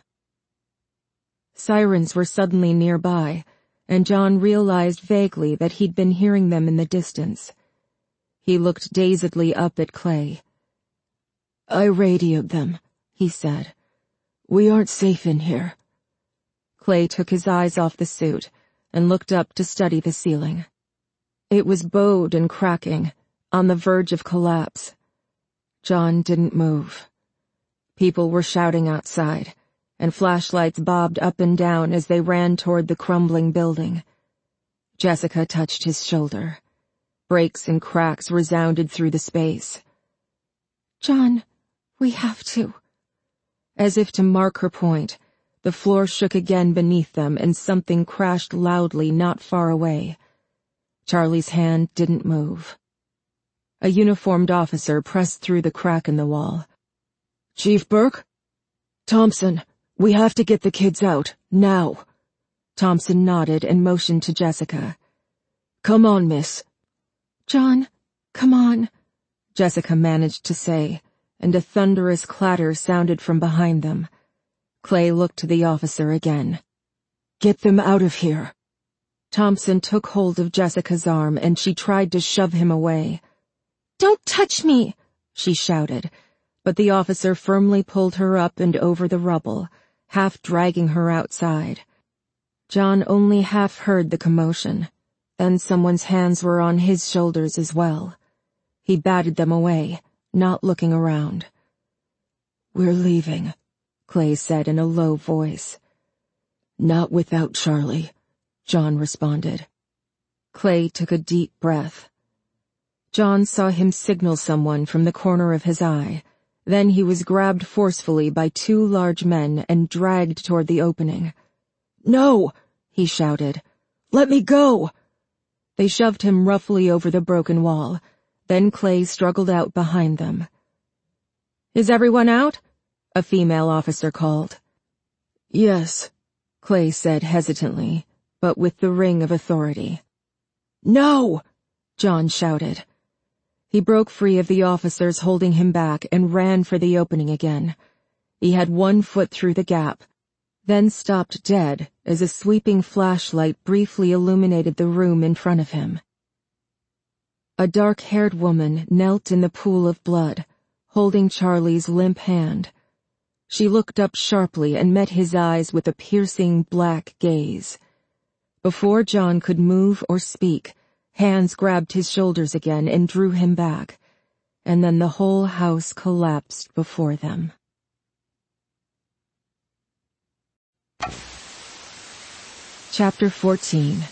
Sirens were suddenly nearby, and John realized vaguely that he'd been hearing them in the distance. He looked dazedly up at Clay. "I radioed them," he said. "We aren't safe in here." Clay took his eyes off the suit and looked up to study the ceiling. It was bowed and cracking, on the verge of collapse. John didn't move. People were shouting outside, and flashlights bobbed up and down as they ran toward the crumbling building. Jessica touched his shoulder. Breaks and cracks resounded through the space. "John, we have to." As if to mark her point, the floor shook again beneath them and something crashed loudly not far away. Charlie's hand didn't move. A uniformed officer pressed through the crack in the wall. "Chief Burke? Thompson, we have to get the kids out, now." Thompson nodded and motioned to Jessica. "Come on, miss." "John, come on," Jessica managed to say, and a thunderous clatter sounded from behind them. Clay looked to the officer again. "Get them out of here." Thompson took hold of Jessica's arm and she tried to shove him away. "Don't touch me," she shouted, but the officer firmly pulled her up and over the rubble, half dragging her outside. John only half heard the commotion. Then someone's hands were on his shoulders as well. He batted them away, not looking around. "We're leaving," Clay said in a low voice. "Not without Charlie," John responded. Clay took a deep breath. John saw him signal someone from the corner of his eye. Then he was grabbed forcefully by two large men and dragged toward the opening. "No!" he shouted. "Let me go!" They shoved him roughly over the broken wall. Then Clay struggled out behind them. "Is everyone out?" a female officer called. "Yes," Clay said hesitantly, but with the ring of authority. "No!" John shouted. He broke free of the officers holding him back and ran for the opening again. He had one foot through the gap, then stopped dead as a sweeping flashlight briefly illuminated the room in front of him. A dark-haired woman knelt in the pool of blood, holding Charlie's limp hand. She looked up sharply and met his eyes with a piercing black gaze. Before John could move or speak, hands grabbed his shoulders again and drew him back, and then the whole house collapsed before them. Chapter fourteen.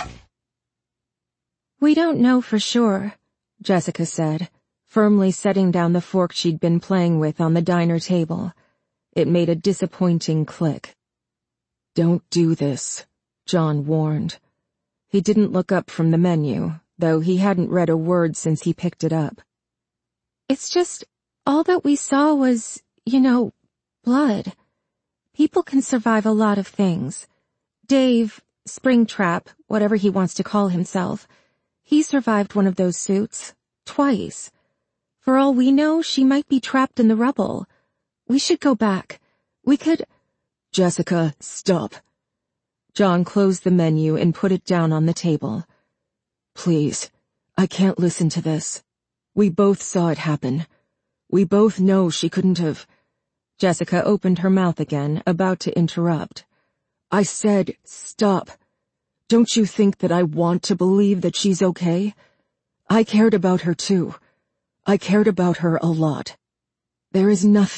"We don't know for sure," Jessica said, firmly setting down the fork she'd been playing with on the diner table. It made a disappointing click. "Don't do this," John warned. He didn't look up from the menu, though he hadn't read a word since he picked it up. "It's just, all that we saw was, you know, blood. People can survive a lot of things. Dave, Springtrap, whatever he wants to call himself, he survived one of those suits, twice. For all we know, she might be trapped in the rubble. We should go back. We could—" "Jessica, stop." John closed the menu and put it down on the table. "Please, I can't listen to this. We both saw it happen. We both know she couldn't have—" Jessica opened her mouth again, about to interrupt. I said, stop. Don't you think that I want to believe that she's okay? I cared about her too. I cared about her a lot. There is nothing